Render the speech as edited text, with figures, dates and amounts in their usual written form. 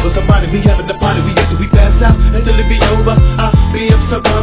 with somebody, we having the party, we get till we pass out, until it be over. I'll be up so